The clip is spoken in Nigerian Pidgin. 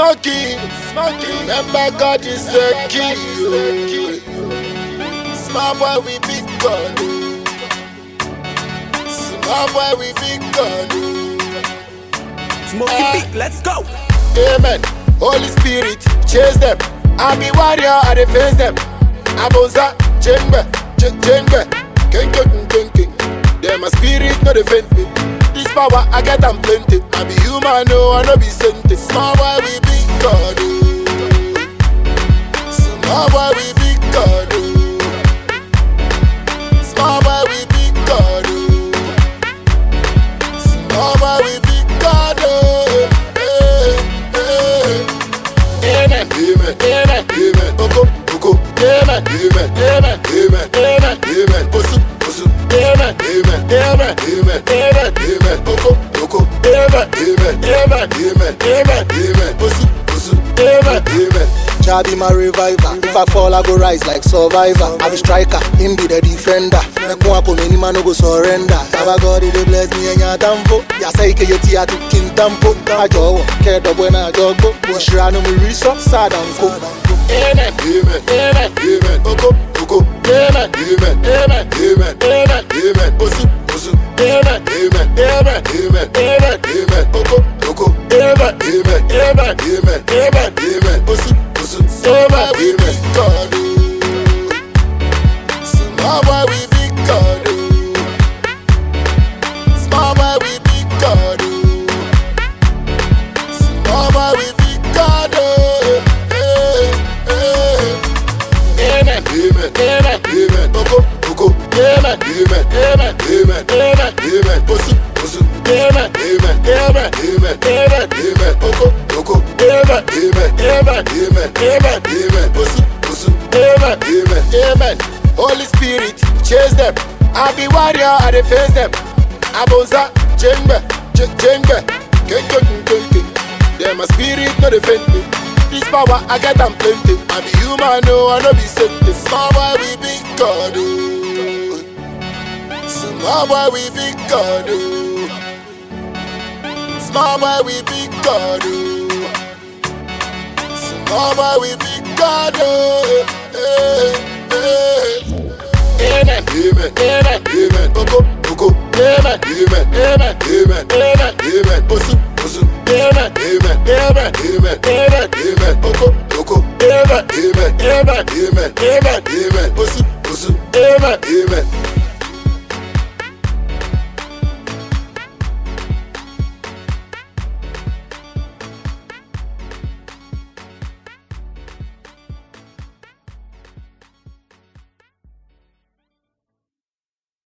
Smokey, remember God is the key. Small boy we big God. Small boy we big God. Smoky beat, let's go. Amen. Holy Spirit, chase them. I be warrior, I defend them. Aboza, Jengbe, King. Them my spirit no defend me. This power I get them plenty. I be human, no, I no be sent. Small boy we big God. Small boy we big God. Small boy we big God. Small boy we big God. Amen. Amen. Amen. Amen. Oko. Amen. Amen. Amen. Amen. Amen. Amen. Osu. Amen. Amen. Amen. Amen. Amen. Amen. Oko. Amen. Amen. Amen. Amen. Amen. Amen. Osu. Amen. Amen. Jah be my reviver. If I fall, I go rise like survivor. I be striker, him be the defender. Mekwa ko many man no go surrender. Baba God he bless me enya tamfo. Ya say ke yeti atu king tampo. Ajo ke do buena jogbo. Oshira no me reso sad and go. Amen. Amen. Amen. Amen. Oko. Amen. Amen. Amen. Amen. Amen. Amen. Osu. Amen. Amen. Amen. Amen. Amen. Amen. Oko. Amen. Amen. Amen. Amen. Amen. Amen. Osu. Amen. We big God. Small boy we big God. Small boy we big God. Small boy we big God. Amen. Amen. Amen. Amen. Oko. Amen. Amen. Amen. Amen. Amen. Amen. Osu. Amen. Amen. Amen. Amen. Amen. Amen. Oko. Amen. Amen. Amen. Amen. Amen. Amen. Osu. Amen. Amen. Amen. Holy Spirit, chase them. I be warrior, I defend them. Aboza, Jengbe, King. Them my spirit no defend me. This power I get them plenty. I be human, no, I no be sent. Small boy we big God. Small boy we big God. Small boy we big God. Small boy we big God. Amen. Amen. Amen. Amen. Oko. Amen. Amen. Amen. Amen. Amen. Amen. Osu. Amen. Amen. Amen. Amen. Amen. Amen. Oko. Amen. Amen. Amen. Amen. Amen. Amen. Osu. Amen. Amen.